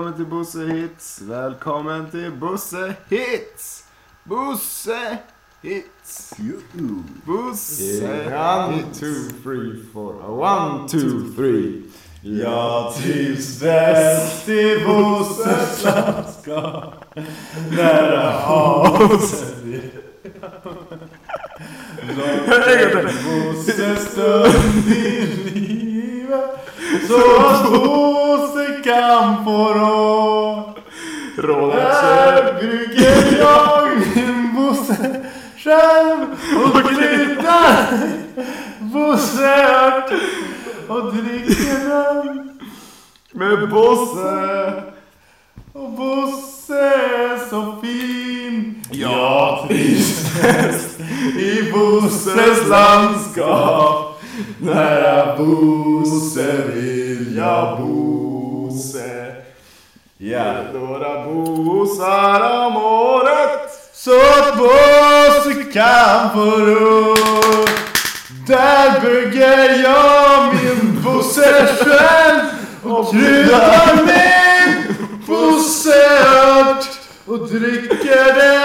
välkommen till Bosse Hits. Välkommen till Bosse Hits. Bosse Hits. Bosse. 1, 2, 3, 4. 1, 2, 3. Jag trivs bäst i Bosses landskap. Nära havet. Bosses stund i livet. Så att Bosse kan få råd. Där brukar jag min Bosse själv och kryddar Bosse och dricker den med Bosse. Och Bosse är så fin. Jag trivs bäst i Bosses landskap. Nära Bosse vill jag Bosse. Ja, några bossar om året så att Bosse kan få ro. Där bygger jag min Bosse själv och kryddar min Bosse och dricker den